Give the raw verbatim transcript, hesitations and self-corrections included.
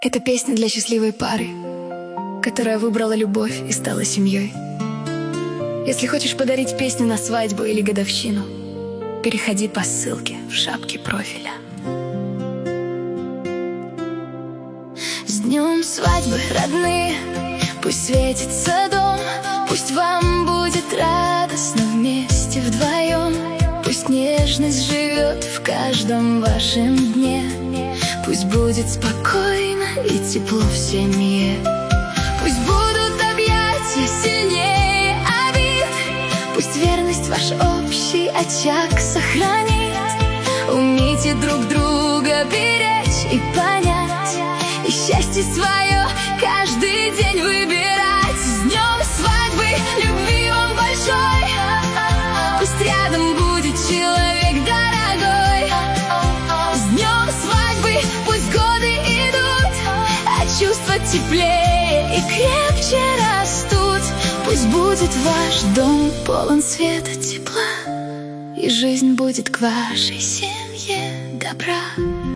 Это песня для счастливой пары, которая выбрала любовь и стала семьей. Если хочешь подарить песню на свадьбу или годовщину, переходи по ссылке в шапке профиля. С днем свадьбы, родные, пусть светится дом, пусть вам будет радостно вместе вдвоем. Пусть нежность живет в каждом вашем дне, пусть будет спокойно и тепло в семье. Пусть будут объятия сильнее обид, пусть верность ваш общий очаг сохранит. Умейте друг друга беречь и понять, и счастье свое каждый день выбирать. С днем свадьбы, любви вам большой, пусть рядом будет человек дорогой. С днем свадьбы, пусть годы идут, а чувства теплее и крепче растут. Пусть будет ваш дом полон света, тепла, и жизнь будет к вашей семье добра.